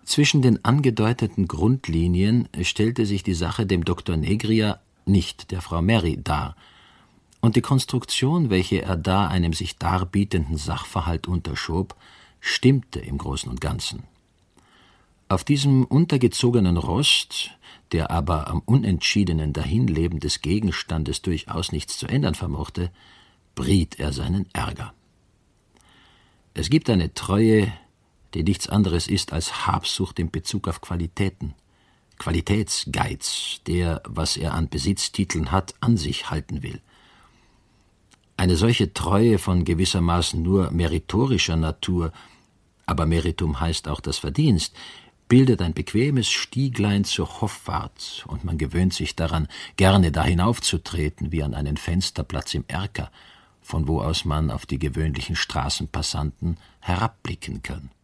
Zwischen den angedeuteten Grundlinien stellte sich die Sache dem Dr. Negria, nicht der Frau Mary, dar, und die Konstruktion, welche er da einem sich darbietenden Sachverhalt unterschob, stimmte im Großen und Ganzen. Auf diesem untergezogenen Rost, der aber am unentschiedenen Dahinleben des Gegenstandes durchaus nichts zu ändern vermochte, briet er seinen Ärger. Es gibt eine Treue, die nichts anderes ist als Habsucht in Bezug auf Qualitäten, Qualitätsgeiz, der, was er an Besitztiteln hat, an sich halten will. Eine solche Treue von gewissermaßen nur meritorischer Natur, aber Meritum heißt auch das Verdienst, bildet ein bequemes Stieglein zur Hoffart, und man gewöhnt sich daran, gerne da hinaufzutreten wie an einen Fensterplatz im Erker, von wo aus man auf die gewöhnlichen Straßenpassanten herabblicken kann.